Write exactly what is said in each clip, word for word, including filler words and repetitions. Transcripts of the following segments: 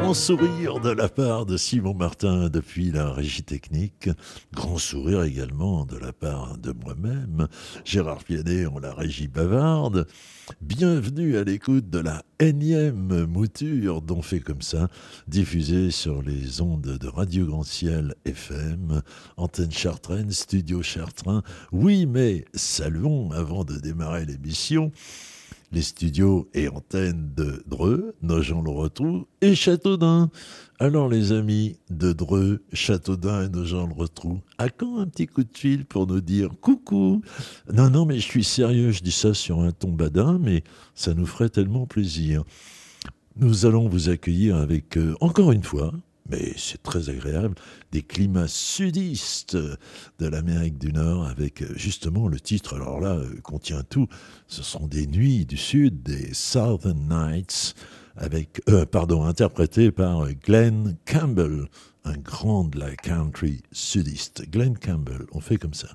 grand sourire de la part de Simon Martin depuis la régie technique. Grand sourire également de la part de moi-même, Gérard Pianet en la régie bavarde. Bienvenue à l'écoute de la énième mouture d'On fait comme ça, diffusée sur les ondes de Radio Grand Ciel F M, antenne Chartraine, studio Chartrain. Oui, mais saluons avant de démarrer l'émission les studios et antennes de Dreux, Nogent-le-Rotrou et Châteaudun. Alors les amis de Dreux, Châteaudun et Nogent-le-Rotrou, à quand un petit coup de fil pour nous dire coucou? Non, non, mais je suis sérieux, je dis ça sur un ton badin, mais ça nous ferait tellement plaisir. Nous allons vous accueillir avec, euh, encore une fois, mais c'est très agréable, des climats sudistes de l'Amérique du Nord avec justement le titre, alors là, contient tout. Ce sont des nuits du Sud, des Southern Nights, avec, euh, pardon, interprétés par Glenn Campbell, un grand de la country sudiste. Glenn Campbell, on fait comme ça.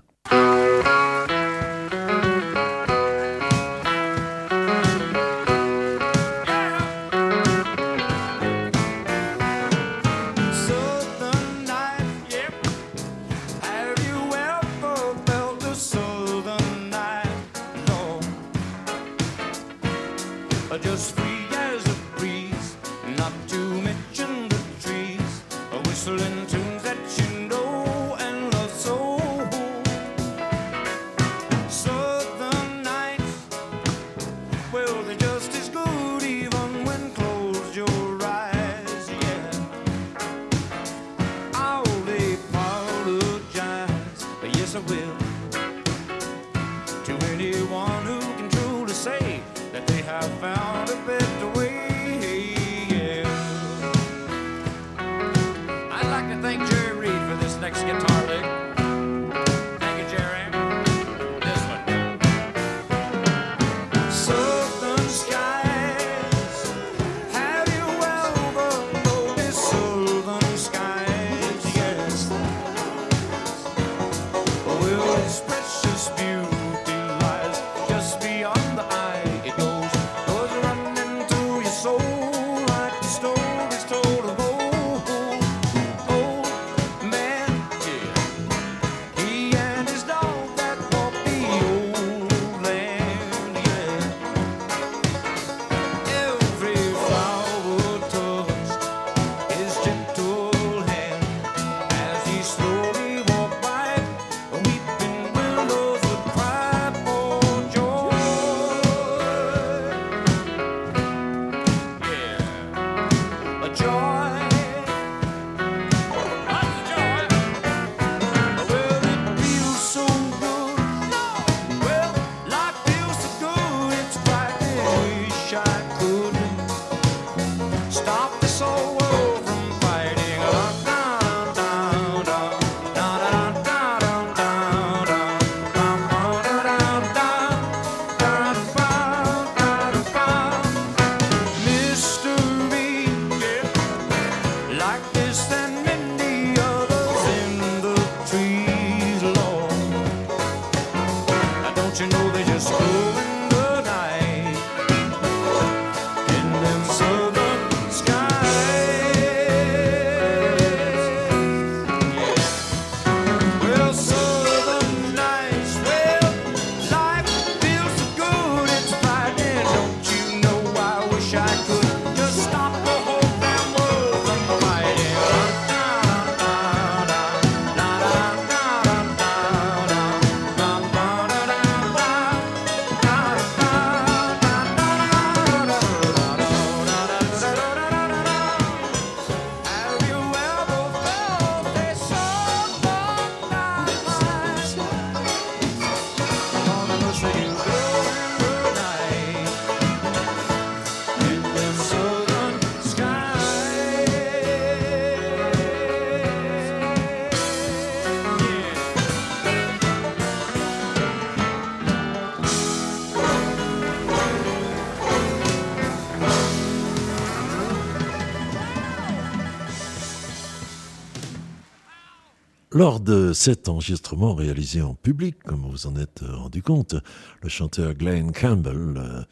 Lors de cet enregistrement réalisé en public, comme vous en êtes rendu compte, le chanteur Glenn Campbell euh,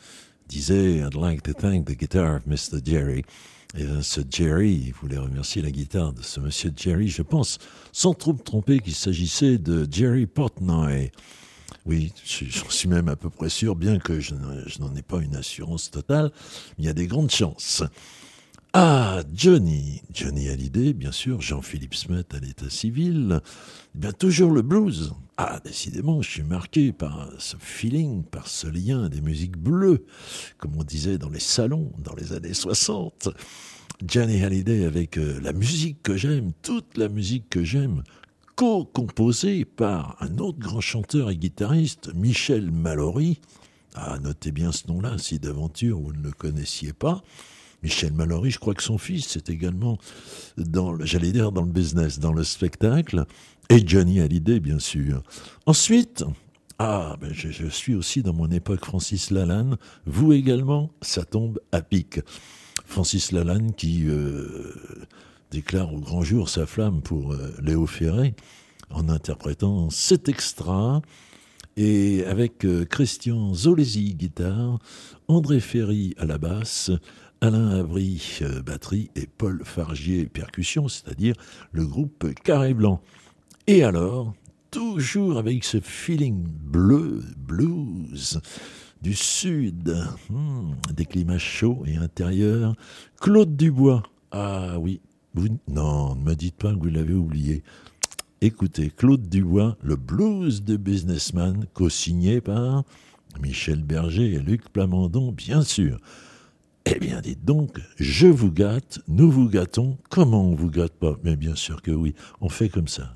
disait I'd like to thank the guitar of mister Jerry. Et bien, ce Jerry, il voulait remercier la guitare de ce monsieur Jerry, je pense, sans trop me tromper, qu'il s'agissait de Jerry Portnoy. Oui, j'en suis même à peu près sûr, bien que je n'en ai pas une assurance totale, il y a des grandes chances. Ah, Johnny, Johnny Hallyday, bien sûr, Jean-Philippe Smet à l'état civil, eh bien toujours le blues. Ah, décidément, je suis marqué par ce feeling, par ce lien des musiques bleues, comme on disait dans les salons dans les années soixante. Johnny Hallyday avec euh, la musique que j'aime, toute la musique que j'aime, co-composée par un autre grand chanteur et guitariste, Michel Mallory. Ah, notez bien ce nom-là, si d'aventure vous ne le connaissiez pas. Michel Mallory, je crois que son fils est également dans, le, j'allais dire dans le business, dans le spectacle, et Johnny Hallyday, bien sûr. Ensuite, ah, ben je, je suis aussi dans mon époque Francis Lalanne, vous également, ça tombe à pic. Francis Lalanne qui euh, déclare au grand jour sa flamme pour euh, Léo Ferré, en interprétant cet extra, et avec euh, Christian Zolesi, guitare, André Ferry à la basse, Alain Abri, euh, batterie, et Paul Fargier, percussion, c'est-à-dire le groupe Carré Blanc. Et alors, toujours avec ce feeling bleu, blues, du sud, hmm, des climats chauds et intérieurs, Claude Dubois. Ah oui, vous, non, ne me dites pas que vous l'avez oublié. Écoutez, Claude Dubois, le blues de businessman, co-signé par Michel Berger et Luc Plamondon, bien sûr. Eh bien, dites donc, je vous gâte, nous vous gâtons. Comment on vous gâte pas? Mais bien sûr que oui, on fait comme ça.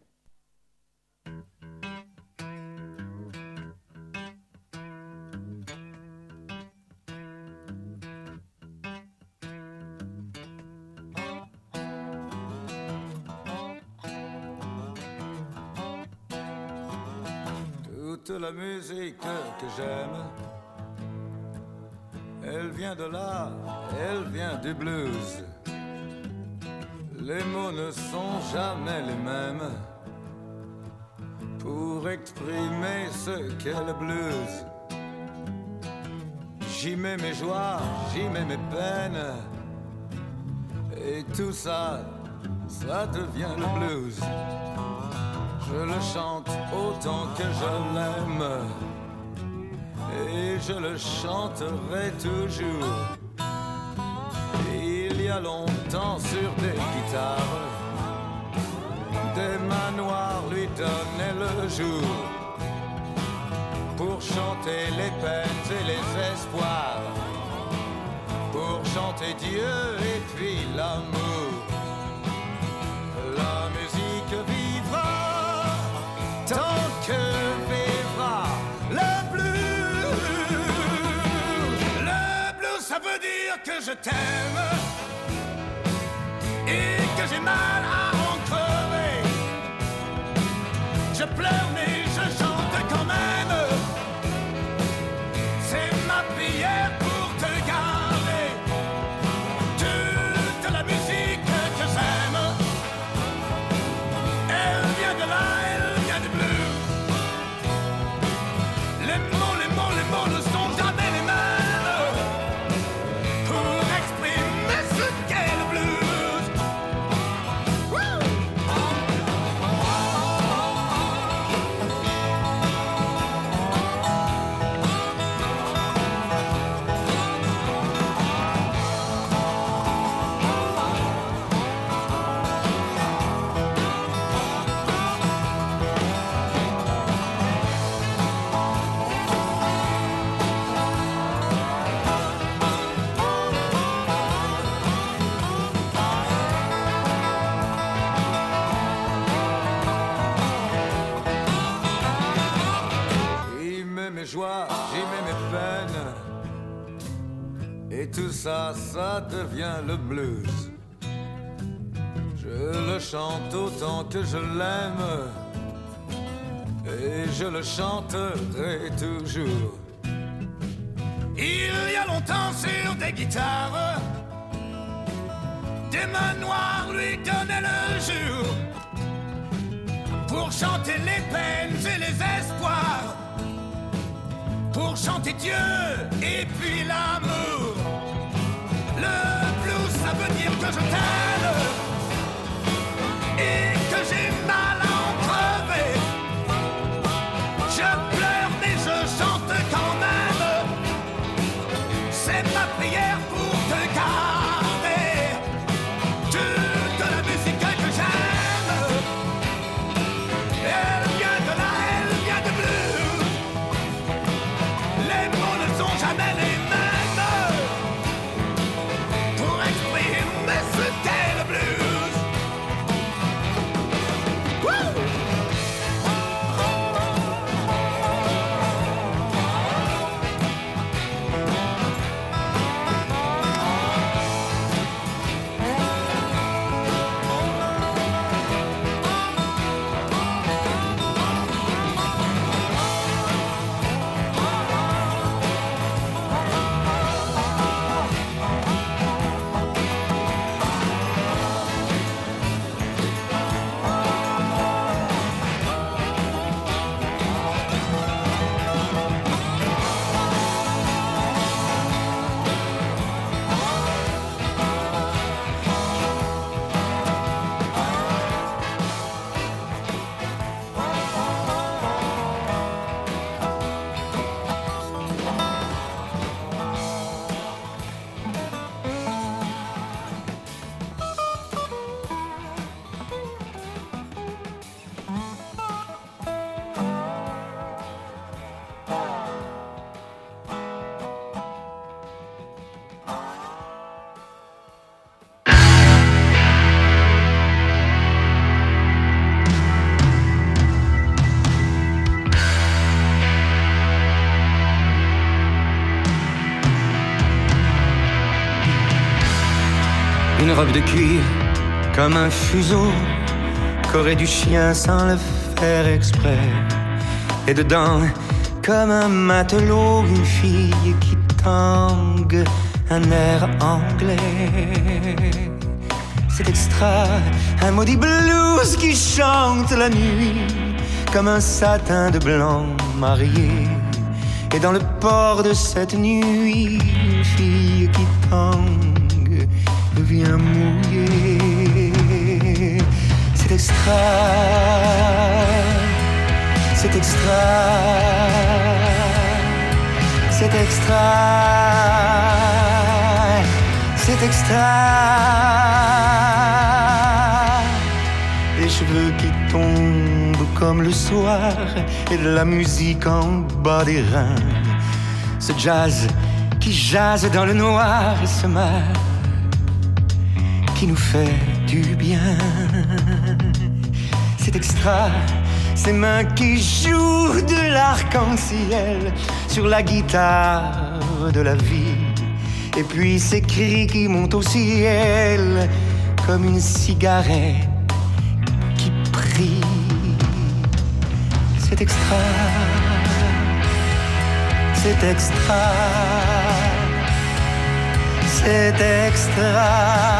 Toute la musique que j'aime, elle vient de là, elle vient du blues. Les mots ne sont jamais les mêmes pour exprimer ce qu'est le blues. J'y mets mes joies, j'y mets mes peines, et tout ça, ça devient le blues. Je le chante autant que je l'aime, et je le chanterai toujours. Il y a longtemps sur des guitares, des manoirs lui donnaient le jour pour chanter les peines et les espoirs, pour chanter Dieu et puis l'amour. La musique vivra tant que vivra le blues. Le blues, ça veut dire que je t'aime et que j'ai mal à en crever. Je pleure mais je chante quand même. C'est ma prière pour te garder. Toute la musique que j'aime, elle vient de là, elle vient du blues. Les mots, les mots, les mots ne sont jamais les mêmes pour exprimer ce qu'est le blues. Woo! J'y mets mes joies, j'y mets mes peines, et tout ça, ça devient le blues. Je le chante autant que je l'aime, et je le chanterai toujours. Il y a longtemps sur des guitares, des manoirs lui donnaient le jour pour chanter les peines et les espoirs, pour chanter Dieu et puis l'amour. Le blues, ça veut dire que je t'aime et que j'ai mal à en crever. Je pleure mais je chante quand même. C'est ma prière pour te garder. Toute la musique que j'aime, elle vient de là, elle vient de blues. Les mots ne sont jamais les mêmes pour exprimer ce qu'est le blues. Woo! Une robe de cuir comme un fuseau qu'aurait du chien sans le faire exprès. Et dedans, comme un matelot, une fille qui tangue un air anglais. C'est extra, un maudit blues qui chante la nuit comme un satin de blanc marié. Et dans le port de cette nuit, une fille qui tangue vient mouiller. C'est extra, c'est extra, c'est extra, c'est extra. Des cheveux qui tombent comme le soir et de la musique en bas des reins. Ce jazz qui jase dans le noir et ce mal qui nous fait du bien. C'est extra, ces mains qui jouent de l'arc-en-ciel sur la guitare de la vie. Et puis ces cris qui montent au ciel comme une cigarette qui prie. C'est extra, c'est extra, c'est extra,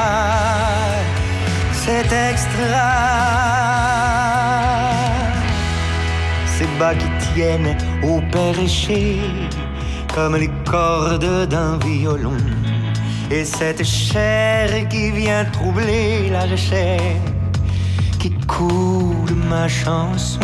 c'est extra. Ces bas qui tiennent au perché comme les cordes d'un violon. Et cette chair qui vient troubler la chair qui coule ma chanson.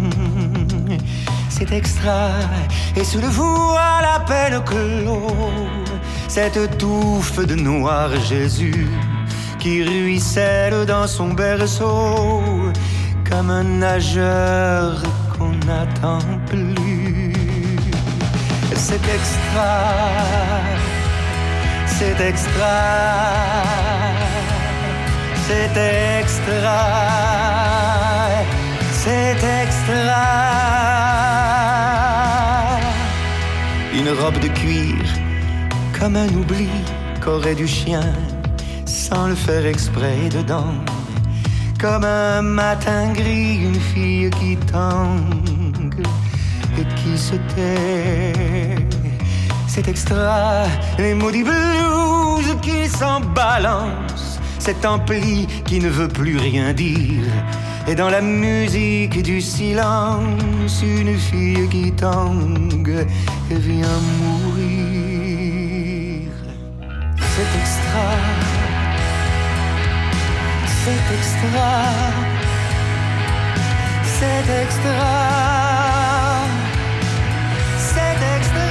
C'est extra, et sous le voile à peine clos, cette touffe de noir Jésus qui ruisselle dans son berceau comme un nageur qu'on n'attend plus. C'est extra, c'est extra, c'est extra, c'est extra. Une robe de cuir comme un oubli qu'aurait du chien sans le faire exprès dedans. Comme un matin gris, une fille qui tangue et qui se tait. C'est extra, les maudits blues qui s'en balancent, cet ampli qui ne veut plus rien dire Et dans la musique du silence, une fille qui tangue et vient mourir. C'est extra, c'est extra, c'est extra, c'est extra.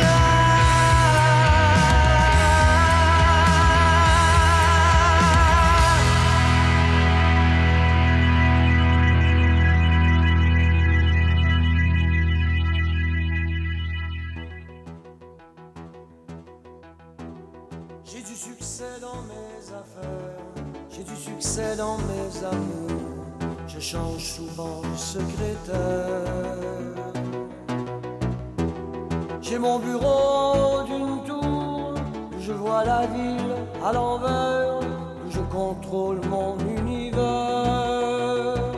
J'ai du succès dans mes affaires, j'ai du succès dans mes amours, je change souvent de secrétaire. J'ai mon bureau d'une tour, où je vois la ville à l'envers, où je contrôle mon univers.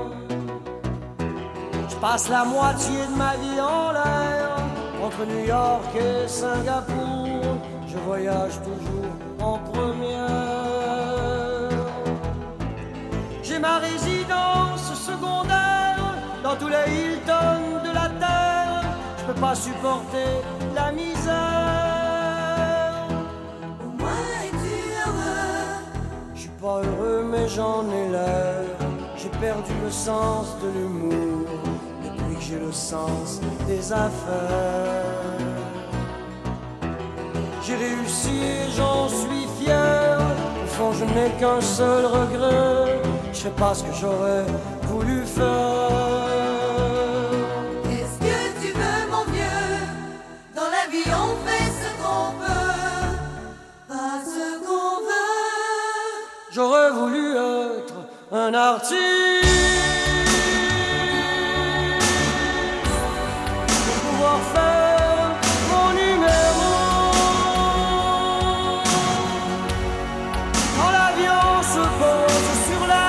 Je passe la moitié de ma vie en l'air, entre New York et Singapour, je voyage toujours en première. J'ai ma résidence secondaire dans tous les Hilton de la terre. Je peux pas supporter la misère. Au moins es-tu heureux? Je suis pas heureux mais j'en ai l'air. J'ai perdu le sens de l'humour depuis que j'ai le sens des affaires. J'ai réussi et j'en suis fier. Au fond je n'ai qu'un seul regret, je sais pas ce que j'aurais voulu faire. Qu'est-ce que tu veux mon vieux? Dans la vie on fait ce qu'on peut, pas ce qu'on veut. J'aurais voulu être un artiste pour pouvoir faire mon numéro. Quand l'avion se pose sur la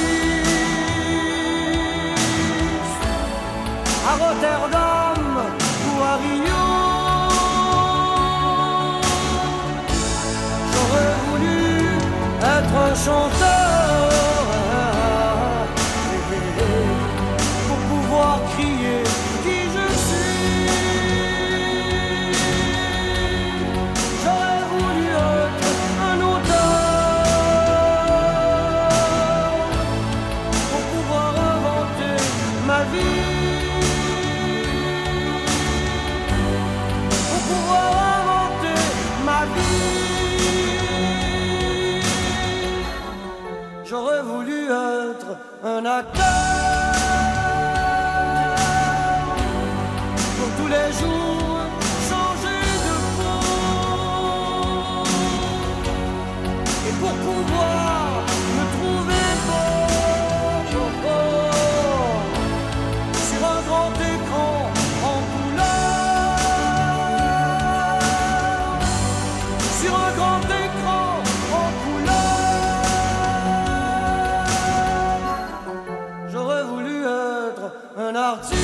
piste, à Rotterdam ou à Rio, j'aurais voulu être un chanteur pour pouvoir crier qui je suis. J'aurais voulu être un auteur pour pouvoir inventer ma vie, pour pouvoir inventer ma vie. J'aurais voulu être un acteur pour tous les jours changer de peau et pour pouvoir me trouver beau sur un grand écran en couleur, sur un grand écran en couleur. J'aurais voulu être un artiste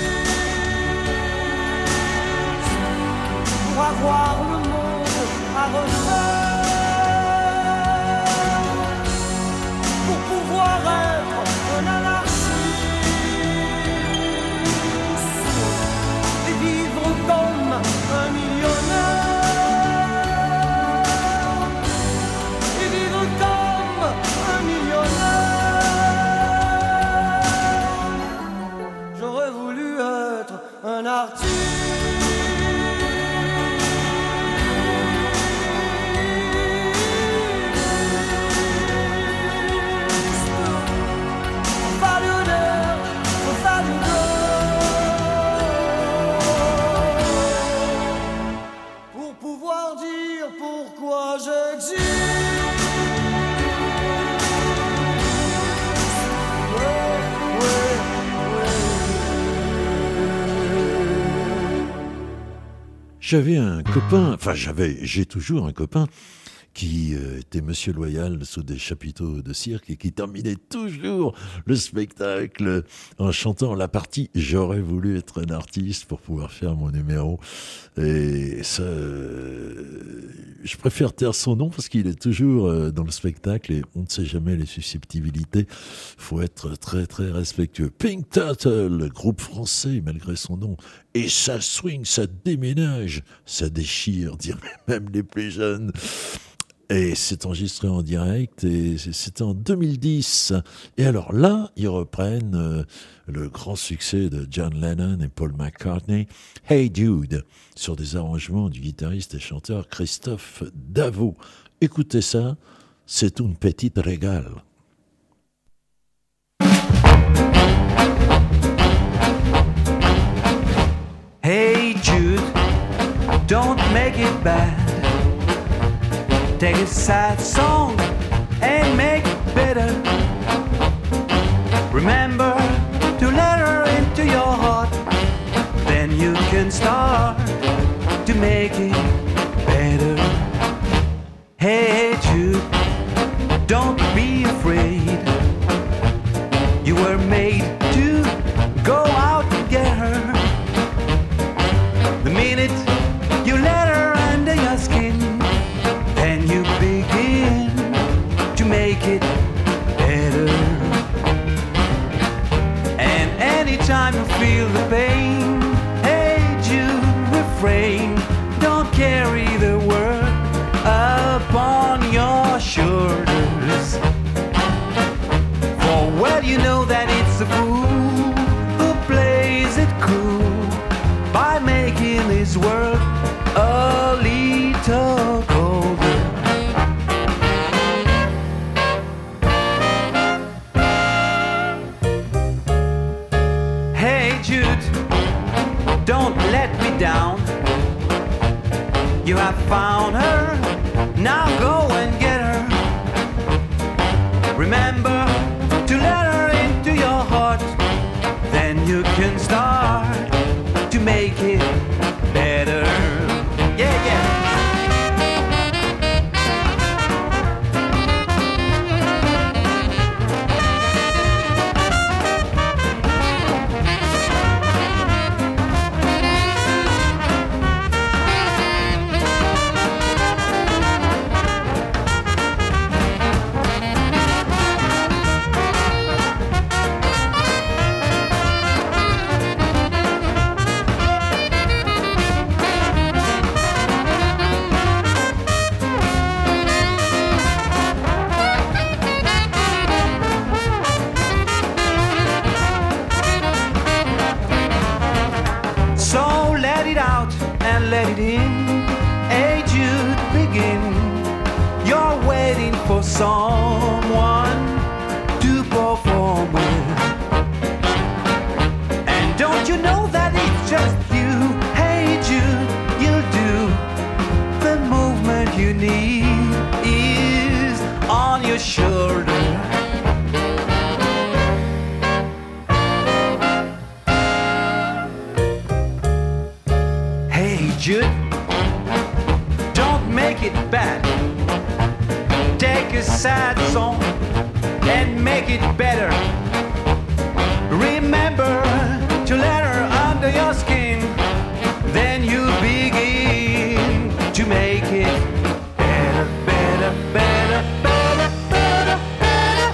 pour avoir le monde à refaire, pour pouvoir être un anarchiste et vivre comme un millionnaire, et vivre comme un millionnaire. J'aurais voulu être un artiste millionnaire, pour pouvoir dire pourquoi j'existe. Ouais, ouais, ouais. J'avais un copain, enfin j'avais, j'ai toujours un copain qui euh, était Monsieur Loyal sous des chapiteaux de cirque et qui terminait toujours le spectacle en chantant la partie « J'aurais voulu être un artiste pour pouvoir faire mon numéro ». Et ça, euh, je préfère taire son nom parce qu'il est toujours euh, dans le spectacle et on ne sait jamais les susceptibilités. Faut être très très respectueux. Pink Turtle, groupe français malgré son nom. Et ça swing, ça déménage, ça déchire, diraient même les plus jeunes. Et c'est enregistré en direct et c'était en deux mille dix. Et alors là, ils reprennent euh, le grand succès de John Lennon et Paul McCartney, Hey Jude, sur des arrangements du guitariste et chanteur Christophe Davo. Écoutez ça, c'est une petite régale. Hey Jude, don't make it bad. Take a sad song and make it better. Remember to let her into your heart. Then you can start to make it better. Hey Jude, don't be afraid. You were made to go out and get her. The minute you let her under your skin, then you begin to make it better. And anytime you feel the pain, hey Jude, refrain. Don't carry the world upon your shoulders. For well you know that it's a fool who plays it cool by making this world a little colder. Hey Jude, don't let me down. You have found her, now go and get her. Remember to let her into your heart. Then you can start to make it better. Yeah, yeah. Let it in, hey Jude, begin. You're waiting for someone to perform with. And don't you know that it's just you? Hey Jude, you'll do. The movement you need is on your shoulder. Jude, don't make it bad. Take a sad song and make it better. Remember to let her under your skin. Then you begin to make it better, better, better, better, better, better.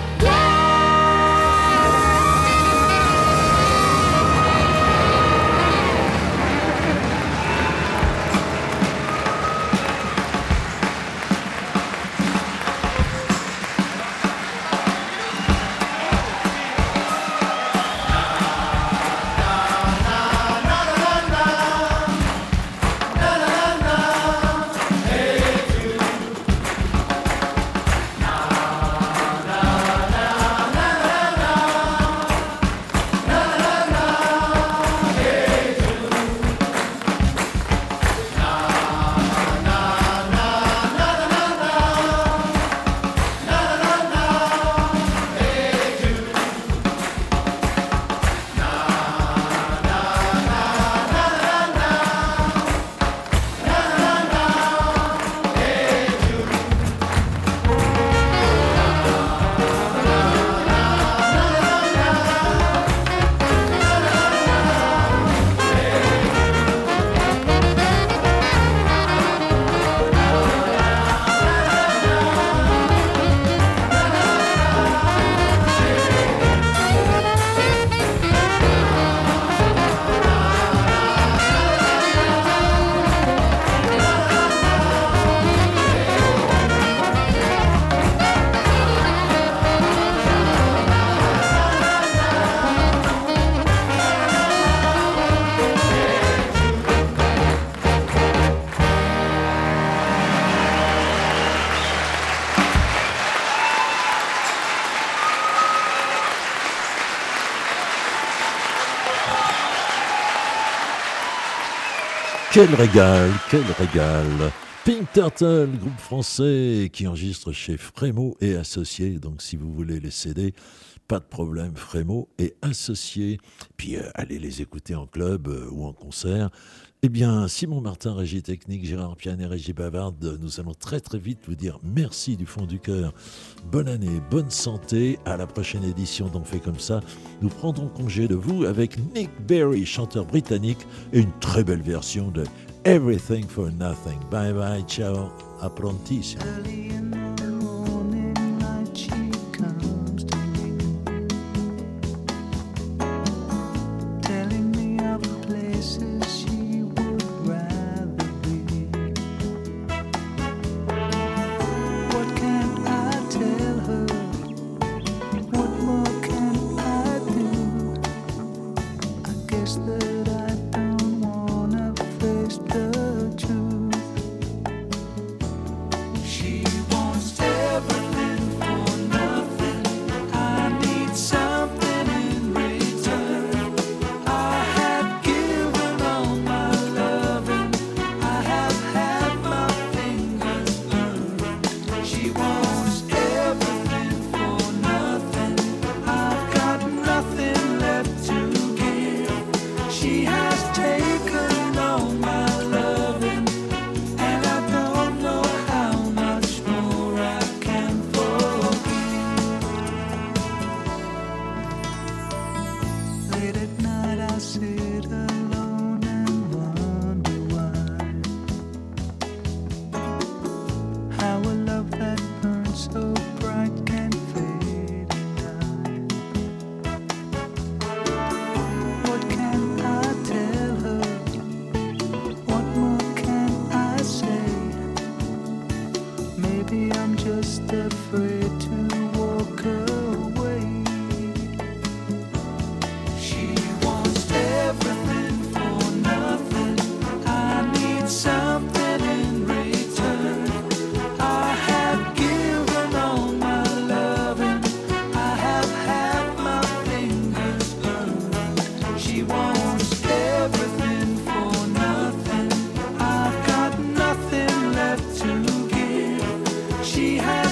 Quel régal, quel régal. Pink Turtle, groupe français qui enregistre chez Frémo et Associés. Donc si vous voulez les C D, pas de problème, Frémo et Associés. Puis euh, allez les écouter en club euh, ou en concert. Eh bien, Simon Martin, régie technique, Gérard Pianet, régie bavarde, nous allons très très vite vous dire merci du fond du cœur. Bonne année, bonne santé, à la prochaine édition d'On fait comme ça. Nous prendrons congé de vous avec Nick Berry, chanteur britannique, et une très belle version de Everything for Nothing. Bye bye, ciao, à prontissimo. She has